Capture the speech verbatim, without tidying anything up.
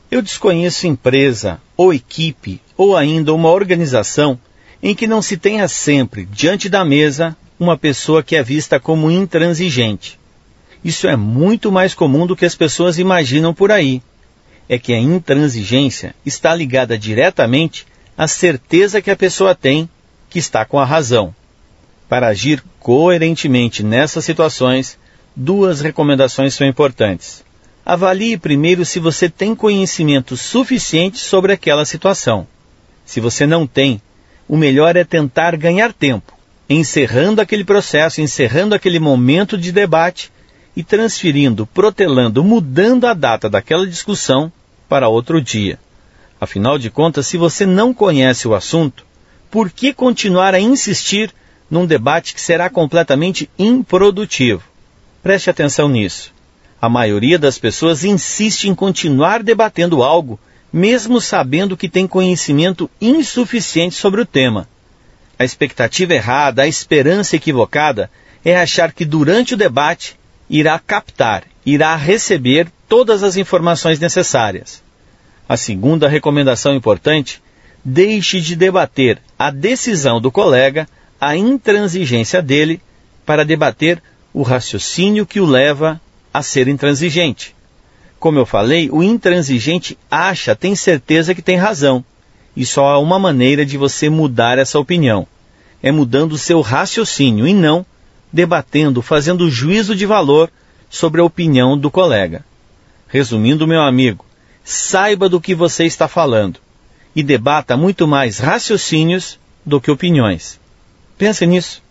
Eu desconheço empresa, ou equipe, ou ainda uma organização em que não se tenha sempre, diante da mesa, uma pessoa que é vista como intransigente. Isso é muito mais comum do que as pessoas imaginam por aí. É que a intransigência está ligada diretamente à certeza que a pessoa tem que está com a razão. Para agir coerentemente nessas situações, duas recomendações são importantes. Avalie primeiro se você tem conhecimento suficiente sobre aquela situação. Se você não tem, o melhor é tentar ganhar tempo, encerrando aquele processo, encerrando aquele momento de debate e transferindo, protelando, mudando a data daquela discussão para outro dia. Afinal de contas, se você não conhece o assunto, por que continuar a insistir num debate que será completamente improdutivo? Preste atenção nisso. A maioria das pessoas insiste em continuar debatendo algo, mesmo sabendo que tem conhecimento insuficiente sobre o tema. A expectativa errada, a esperança equivocada, é achar que durante o debate irá captar, irá receber todas as informações necessárias. A segunda recomendação importante: deixe de debater a decisão do colega, a intransigência dele, para debater o raciocínio que o leva a ser intransigente. Como eu falei, o intransigente acha, tem certeza que tem razão. E só há uma maneira de você mudar essa opinião. É mudando o seu raciocínio e não debatendo, fazendo juízo de valor sobre a opinião do colega. Resumindo, meu amigo, saiba do que você está falando e debata muito mais raciocínios do que opiniões. Pense nisso.